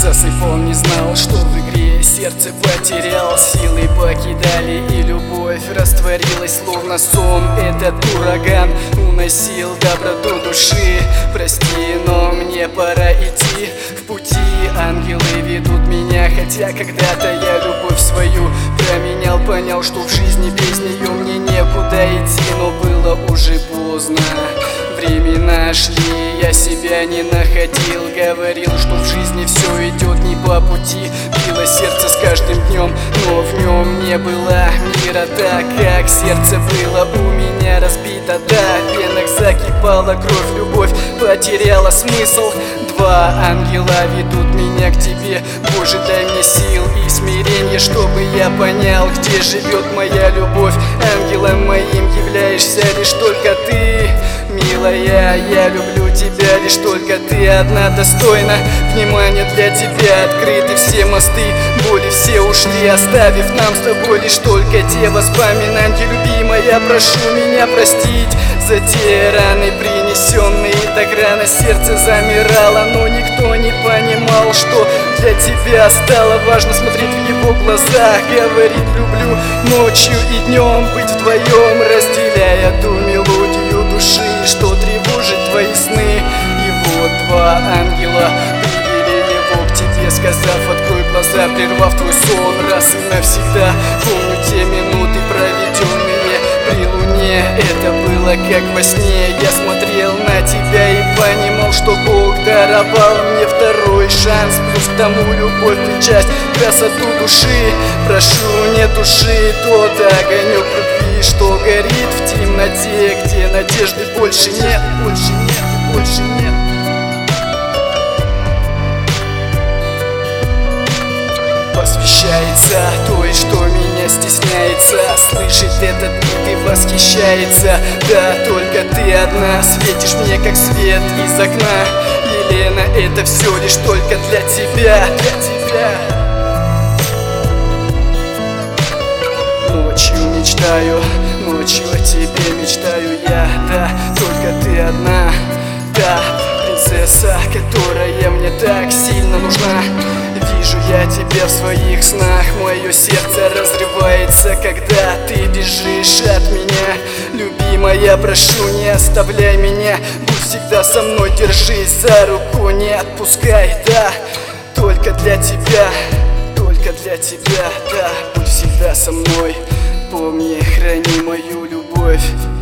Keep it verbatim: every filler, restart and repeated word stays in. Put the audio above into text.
Засыпал, не знал, что в игре сердце потерял. Силы покидали, и любовь растворилась, словно сон. Этот ураган уносил доброту души. Прости, но мне пора идти. В пути ангелы ведут меня, хотя когда-то я любовь свою променял. Понял, что в жизни без нее мне некуда идти, но было уже поздно. Времена шли, я себя не находил. Говорил, что в жизни все идет не по пути. Било сердце с каждым днем, но в нем не было мира. Так как сердце было у меня разбито, да, в венах закипала кровь, любовь потеряла смысл. Два ангела ведут меня к тебе. Боже, дай мне сил и смиренье, чтобы я понял, где живет моя любовь. Ангелом моим являешься лишь только ты, милая, я люблю тебя, лишь только ты одна достойна внимания. Для тебя открыты все мосты, боли все ушли, оставив нам с тобой лишь только те воспоминания. Любимая, прошу меня простить за те раны, принесенные так рано. Сердце замирало, но никто не понимал, что для тебя стало важно. Смотреть в его глаза, говорить люблю ночью и днем, быть вдвоем, разделяя ту мелодию души, что тревожит твои сны. И вот два ангела привели его к тебе, сказав: открой глаза, прервав твой сон раз и навсегда. Помню те минуты, проведенные при луне. Это было как во сне. Я смотрел на тебя и понимал, что Бог даровал мне второй шанс. Плюс к тому любовь и часть, красоту души. Прошу, не туши тот огонек любви, что горит в темноте, где надежды больше нет, больше нет, больше нет. Посвящается той, что меня стесняется слышит этот бит и восхищается. Да, только ты одна светишь мне, как свет из окна. Елена, это все лишь только для тебя, для тебя. Ночью мечтаю, ночью о тебе мечтаю я. Да, только ты одна, да, принцесса, которая мне так сильно нужна. Вижу я тебя в своих снах, мое сердце разрывается, когда ты бежишь от меня. Любимая, прошу, не оставляй меня, будь всегда со мной, держись за руку, не отпускай, да, только для тебя, только для тебя, да, будь всегда со мной, помни, храни мою любовь.